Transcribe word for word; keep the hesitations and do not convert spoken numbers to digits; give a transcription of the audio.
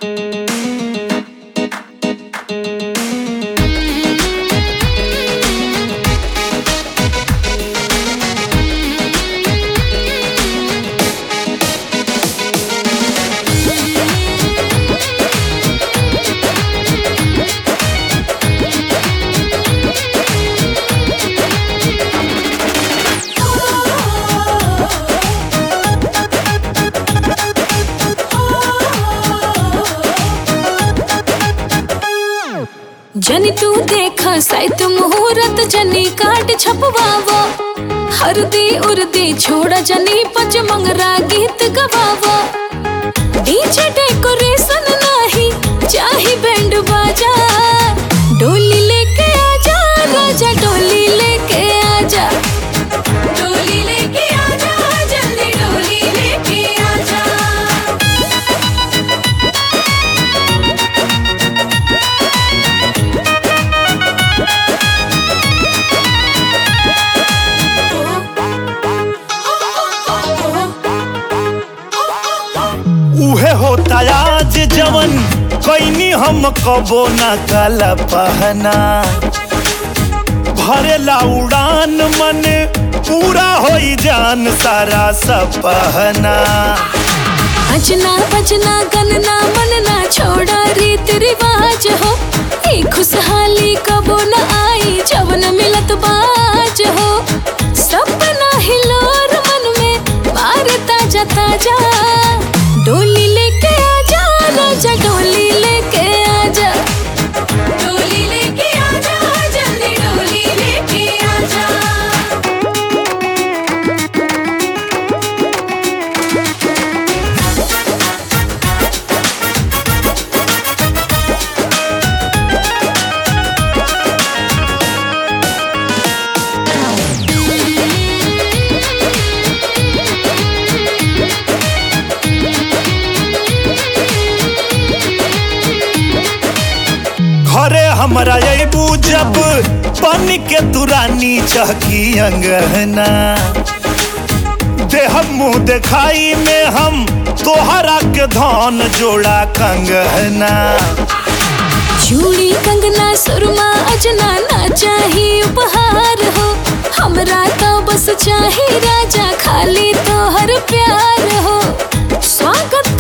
जनी तू देखा साइत मुहूर्त जनी काट छपवावो हरदी उर्दी छोड़ा जनी पच मंगरा गीत गवावो डीजे डेकोरेशन नाही चाही बैंड बाजा डोली लेके आजा राजा डोली लेके आजा डोली लेके आजा जल्दी डोली लेके आजा। उहे होता आज जवन कैनी हम कबो न काला पहना भरेला उड़ान मन पूरा होई जान सारा सपहना। अजना बजना गनना मनना छोड़ा रीत रिवाज हो ई खुशहाली कबो न आई जवन मिलत बाज हो सपना हिलोर मन में मार ताजा ताजा डोली लेके आजा राजा डोली लेके आजा डोली लेके आजा जल्दी डोली लेके आजा। घरे हमरा अबू जब बन के तुरानी चहकी अंगना देह मुँह देखाई में हम तोहरा के धन जोड़ा कंगना। चूड़ी कंगना सुरमा अजना ना चाही उपहार हो हमरा तो बस चाही राजा खाली तोहर प्यार हो स्वागत